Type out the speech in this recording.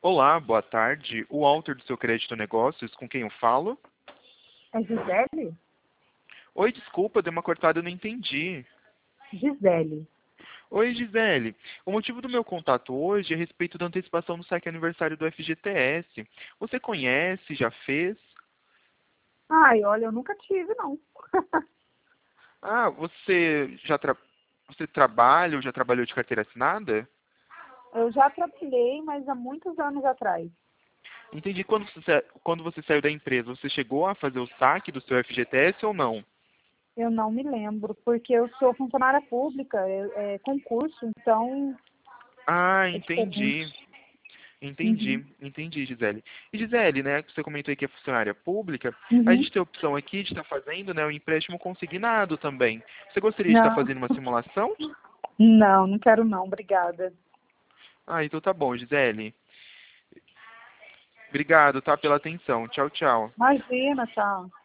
Olá, boa tarde. O autor do seu crédito negócios, com quem eu falo? É Gisele? Oi, desculpa, dei uma cortada, eu não entendi. Gisele. Oi, Gisele. O motivo do meu contato hoje é a respeito da antecipação do saque aniversário do FGTS. Você conhece, já fez? Ai, olha, eu nunca tive, não. Ah, você trabalha ou já trabalhou de carteira assinada? Eu já trabalhei, mas há muitos anos atrás. Entendi. Quando você saiu da empresa, você chegou a fazer o saque do seu FGTS ou não? Eu não me lembro, porque eu sou funcionária pública, é concurso, então Ah, é diferente. entendi. Uhum. Entendi, Gisele. E Gisele, né, que você comentou aí que é funcionária pública, a Uhum. gente tem a opção aqui de estar fazendo, né, o empréstimo consignado também. Você gostaria de estar Não, fazendo uma simulação? não quero não, obrigada. Ah, então tá bom, Gisele. Obrigado, tá, pela atenção. Tchau, tchau. Imagina, tá.